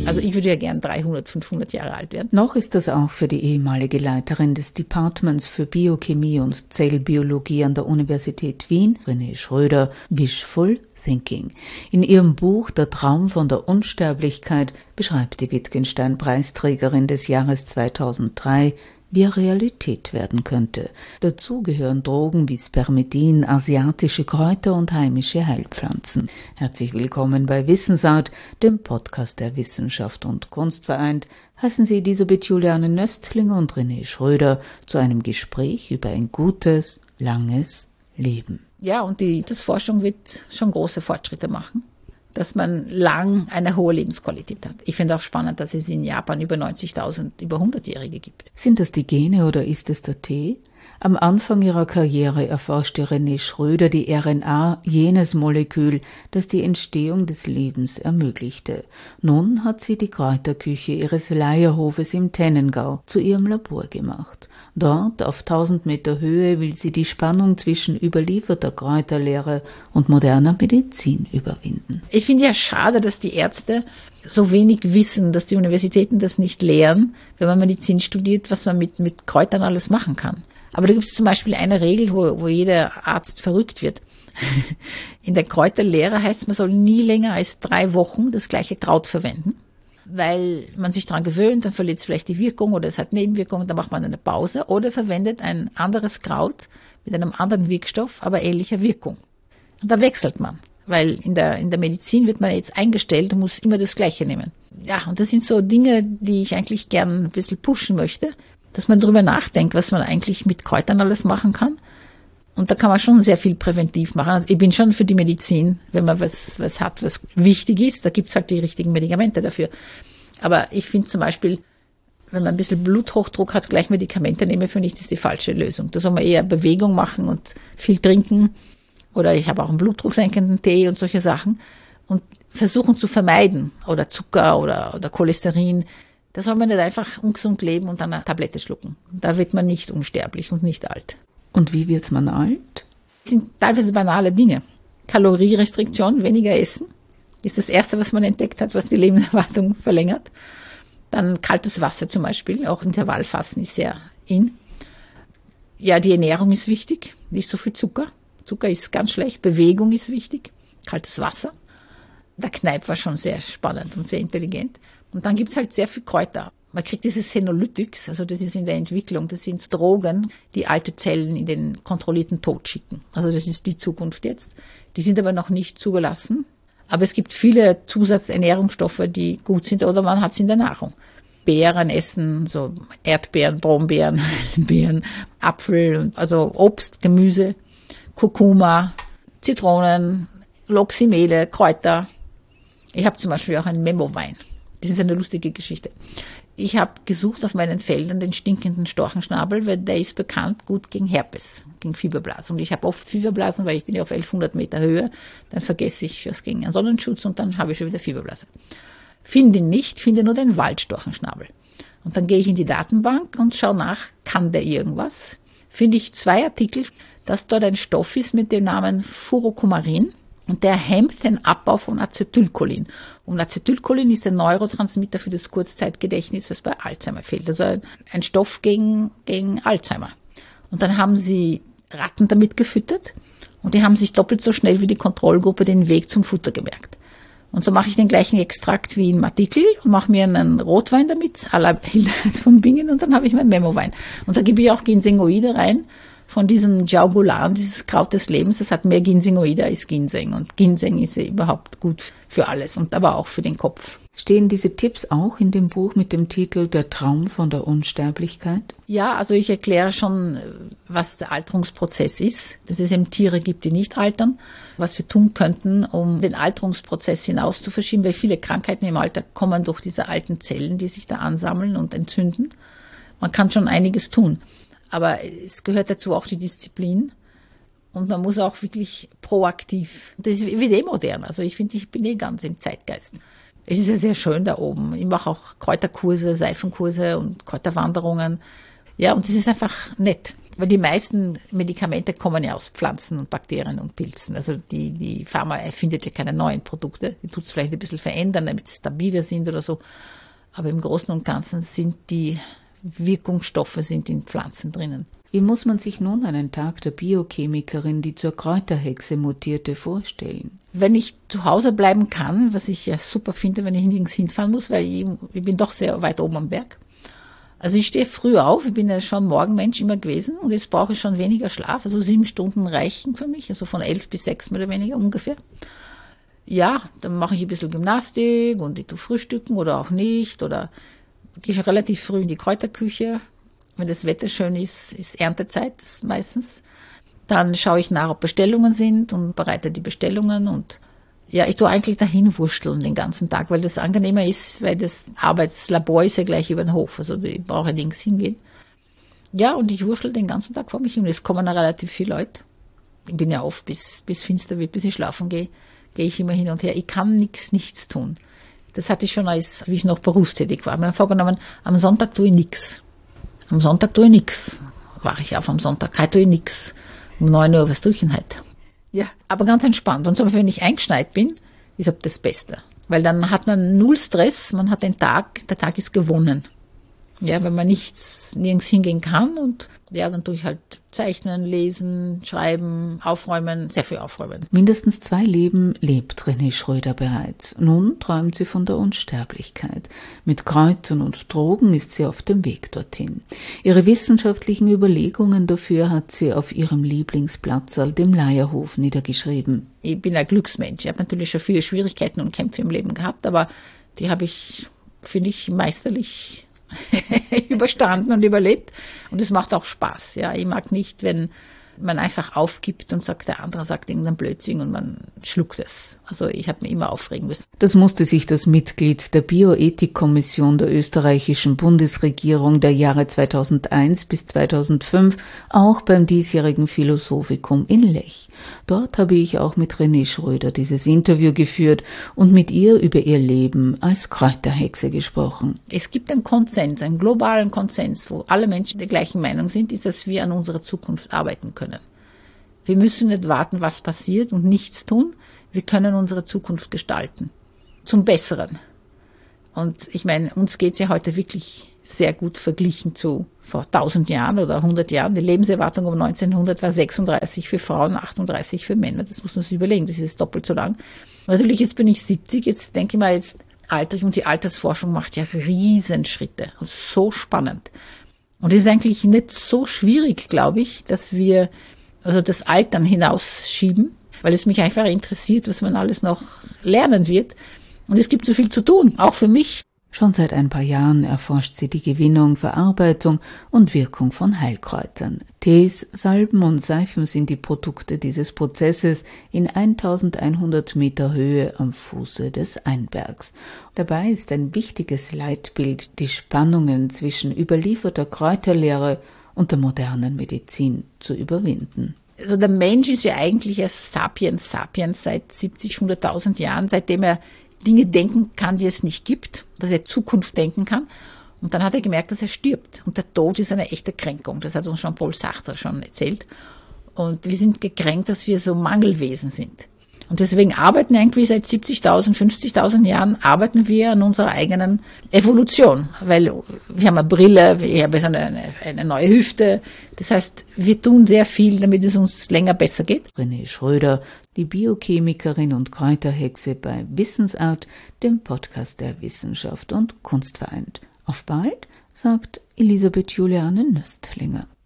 Also ich würde ja gern 300, 500 Jahre alt werden. Noch ist das auch für die ehemalige Leiterin des Departments für Biochemie und Zellbiologie an der Universität Wien, René Schröder, wishful thinking. In ihrem Buch Der Traum von der Unsterblichkeit beschreibt die Wittgenstein-Preisträgerin des Jahres 2003, wie er Realität werden könnte. Dazu gehören Drogen wie Spermidin, asiatische Kräuter und heimische Heilpflanzen. Herzlich willkommen bei Wissensart, dem Podcast der Wissenschaft und Kunst vereint. Heißen Sie Elisabeth Juliane Nöstling und René Schröder zu einem Gespräch über ein gutes, langes Leben. Ja, und die Forschung wird schon große Fortschritte machen, dass man lang eine hohe Lebensqualität hat. Ich finde auch spannend, dass es in Japan über 90.000 über 100-Jährige gibt. Sind das die Gene oder ist es der Tee? Am Anfang ihrer Karriere erforschte René Schröder die RNA, jenes Molekül, das die Entstehung des Lebens ermöglichte. Nun hat sie die Kräuterküche ihres Leierhofes im Tennengau zu ihrem Labor gemacht. Dort, auf 1000 Meter Höhe, will sie die Spannung zwischen überlieferter Kräuterlehre und moderner Medizin überwinden. Ich finde ja schade, dass die Ärzte so wenig wissen, dass die Universitäten das nicht lehren, wenn man Medizin studiert, was man mit Kräutern alles machen kann. Aber da gibt es zum Beispiel eine Regel, wo jeder Arzt verrückt wird. In der Kräuterlehre heißt es, man soll nie länger als 3 Wochen das gleiche Kraut verwenden, weil man sich daran gewöhnt, dann verliert es vielleicht die Wirkung oder es hat Nebenwirkungen, dann macht man eine Pause oder verwendet ein anderes Kraut mit einem anderen Wirkstoff, aber ähnlicher Wirkung. Und da wechselt man, weil in der Medizin wird man jetzt eingestellt und muss immer das Gleiche nehmen. Ja, und das sind so Dinge, die ich eigentlich gern ein bisschen pushen möchte, dass man darüber nachdenkt, was man eigentlich mit Kräutern alles machen kann. Und da kann man schon sehr viel präventiv machen. Ich bin schon für die Medizin, wenn man was hat, was wichtig ist, da gibt's halt die richtigen Medikamente dafür. Aber ich finde zum Beispiel, wenn man ein bisschen Bluthochdruck hat, gleich Medikamente nehmen, finde ich, das ist die falsche Lösung. Da soll man eher Bewegung machen und viel trinken. Oder ich habe auch einen blutdrucksenkenden Tee und solche Sachen. Und versuchen zu vermeiden. Oder Zucker oder Cholesterin. Da soll man nicht einfach ungesund leben und dann eine Tablette schlucken. Da wird man nicht unsterblich und nicht alt. Und wie wird man alt? Das sind teilweise banale Dinge. Kalorierestriktion, weniger essen, ist das Erste, was man entdeckt hat, was die Lebenserwartung verlängert. Dann kaltes Wasser zum Beispiel, auch Intervallfasten ist sehr in. Ja, die Ernährung ist wichtig, nicht so viel Zucker. Zucker ist ganz schlecht, Bewegung ist wichtig, kaltes Wasser. Der Kneipp war schon sehr spannend und sehr intelligent. Und dann gibt's halt sehr viel Kräuter. Man kriegt dieses Senolytics, also das ist in der Entwicklung, das sind Drogen, die alte Zellen in den kontrollierten Tod schicken. Also das ist die Zukunft jetzt. Die sind aber noch nicht zugelassen. Aber es gibt viele Zusatzernährungsstoffe, die gut sind oder man hat sie in der Nahrung. Beeren essen, so Erdbeeren, Brombeeren, Beeren, Apfel, also Obst, Gemüse, Kurkuma, Zitronen, Loximele, Kräuter. Ich habe zum Beispiel auch einen Memowein. Das ist eine lustige Geschichte. Ich habe gesucht auf meinen Feldern den stinkenden Storchenschnabel, weil der ist bekannt gut gegen Herpes, gegen Fieberblasen. Und ich habe oft Fieberblasen, weil ich bin ja auf 1100 Meter Höhe. Dann vergesse ich was gegen einen Sonnenschutz und dann habe ich schon wieder Fieberblase. Finde ihn nicht, finde nur den Waldstorchenschnabel. Und dann gehe ich in die Datenbank und schaue nach, kann der irgendwas? Finde ich 2 Artikel, dass dort ein Stoff ist mit dem Namen Furokumarin. Und der hemmt den Abbau von Acetylcholin. Und Acetylcholin ist ein Neurotransmitter für das Kurzzeitgedächtnis, was bei Alzheimer fehlt. Also ein Stoff gegen Alzheimer. Und dann haben sie Ratten damit gefüttert und die haben sich doppelt so schnell wie die Kontrollgruppe den Weg zum Futter gemerkt. Und so mache ich den gleichen Extrakt wie im Artikel und mache mir einen Rotwein damit, à la Hildegard von Bingen, und dann habe ich meinen Memowein. Und da gebe ich auch Ginsengoide rein. Von diesem Jiaogulan, dieses Kraut des Lebens, das hat mehr Ginsengoide als Ginseng. Und Ginseng ist ja überhaupt gut für alles und aber auch für den Kopf. Stehen diese Tipps auch in dem Buch mit dem Titel Der Traum von der Unsterblichkeit? Ja, also ich erkläre schon, was der Alterungsprozess ist, dass es eben Tiere gibt, die nicht altern, was wir tun könnten, um den Alterungsprozess hinaus zu verschieben, weil viele Krankheiten im Alter kommen durch diese alten Zellen, die sich da ansammeln und entzünden. Man kann schon einiges tun. Aber es gehört dazu auch die Disziplin und man muss auch wirklich proaktiv. Das wird modern. Also ich finde, ich bin ganz im Zeitgeist. Es ist ja sehr schön da oben. Ich mache auch Kräuterkurse, Seifenkurse und Kräuterwanderungen. Ja, und das ist einfach nett. Weil die meisten Medikamente kommen ja aus Pflanzen und Bakterien und Pilzen. Also die Pharma erfindet ja keine neuen Produkte. Die tut es vielleicht ein bisschen verändern, damit es stabiler sind oder so. Aber im Großen und Ganzen sind die Wirkungsstoffe sind in Pflanzen drinnen. Wie muss man sich nun einen Tag der Biochemikerin, die zur Kräuterhexe mutierte, vorstellen? Wenn ich zu Hause bleiben kann, was ich ja super finde, wenn ich nirgends hinfahren muss, weil ich bin doch sehr weit oben am Berg. Also ich stehe früh auf, ich bin ja schon Morgenmensch immer gewesen und jetzt brauche ich schon weniger Schlaf, also 7 Stunden reichen für mich, also von 11 bis 6 mehr oder weniger ungefähr. Ja, dann mache ich ein bisschen Gymnastik und ich tue frühstücken oder auch nicht oder gehe schon relativ früh in die Kräuterküche. Wenn das Wetter schön ist, ist Erntezeit meistens. Dann schaue ich nach, ob Bestellungen sind und bereite die Bestellungen und ja, ich tue eigentlich dahin wursteln den ganzen Tag, weil das angenehmer ist, weil das Arbeitslabor ist ja gleich über den Hof, also ich brauche nirgends hingehen. Ja, und ich wurschtel den ganzen Tag vor mich hin. Es kommen relativ viele Leute. Ich bin ja oft, bis finster wird, bis ich schlafen gehe ich immer hin und her. Ich kann nichts tun. Das hatte ich schon, wie ich noch berufstätig war. Ich habe mir vorgenommen, am Sonntag tue ich nichts. Am Sonntag tue ich nichts. Wache ich auf am Sonntag, heute tue ich nichts. Um 9 Uhr, was tue ich denn heute? Ja, aber ganz entspannt. Und so, wenn ich eingeschneit bin, ist das Beste. Weil dann hat man null Stress, man hat der Tag ist gewonnen. Ja, wenn man nirgends hingehen kann und ja, dann tue ich halt zeichnen, lesen, schreiben, aufräumen, sehr viel aufräumen. Mindestens 2 Leben lebt Renée Schröder bereits. Nun träumt sie von der Unsterblichkeit. Mit Kräutern und Drogen ist sie auf dem Weg dorthin. Ihre wissenschaftlichen Überlegungen dafür hat sie auf ihrem Lieblingsplatzl, dem Leierhof, niedergeschrieben. Ich bin ein Glücksmensch. Ich habe natürlich schon viele Schwierigkeiten und Kämpfe im Leben gehabt, aber die habe ich, finde ich, meisterlich überstanden und überlebt. Und es macht auch Spaß. Ja, ich mag nicht, wenn man einfach aufgibt und sagt, der andere sagt irgendeinen Blödsinn und man schluckt es. Also ich habe mich immer aufregen müssen. Das musste sich das Mitglied der Bioethikkommission der österreichischen Bundesregierung der Jahre 2001 bis 2005 auch beim diesjährigen Philosophikum in Lech. Dort habe ich auch mit Renée Schröder dieses Interview geführt und mit ihr über ihr Leben als Kräuterhexe gesprochen. Es gibt einen Konsens, einen globalen Konsens, wo alle Menschen der gleichen Meinung sind, ist, dass wir an unserer Zukunft arbeiten können. Wir müssen nicht warten, was passiert und nichts tun. Wir können unsere Zukunft gestalten. Zum Besseren. Und ich meine, uns geht es ja heute wirklich sehr gut verglichen zu vor 1000 Jahren oder 100 Jahren. Die Lebenserwartung um 1900 war 36 für Frauen, 38 für Männer. Das muss man sich überlegen, das ist doppelt so lang. Natürlich, jetzt bin ich 70, jetzt denke ich mal, jetzt alter ich und die Altersforschung macht ja Riesenschritte. Und so spannend. Und es ist eigentlich nicht so schwierig, glaube ich, dass wir also das Altern hinausschieben, weil es mich einfach interessiert, was man alles noch lernen wird. Und es gibt so viel zu tun, auch für mich. Schon seit ein paar Jahren erforscht sie die Gewinnung, Verarbeitung und Wirkung von Heilkräutern. Tees, Salben und Seifen sind die Produkte dieses Prozesses in 1100 Meter Höhe am Fuße des Einbergs. Dabei ist ein wichtiges Leitbild die Spannungen zwischen überlieferter Kräuterlehre und der modernen Medizin zu überwinden. Also der Mensch ist ja eigentlich als Sapiens seit 70, 100.000 Jahren, seitdem er Dinge denken kann, die es nicht gibt, dass er Zukunft denken kann. Und dann hat er gemerkt, dass er stirbt. Und der Tod ist eine echte Kränkung. Das hat uns Jean-Paul Sartre schon erzählt. Und wir sind gekränkt, dass wir so Mangelwesen sind. Und deswegen arbeiten eigentlich seit 70.000, 50.000 Jahren arbeiten wir an unserer eigenen Evolution. Weil wir haben eine Brille, wir haben eine neue Hüfte. Das heißt, wir tun sehr viel, damit es uns länger besser geht. Renée Schröder, die Biochemikerin und Kräuterhexe bei Wissensart, dem Podcast der Wissenschaft und Kunst vereint. Auf bald, sagt Elisabeth Juliane Nöstlinger.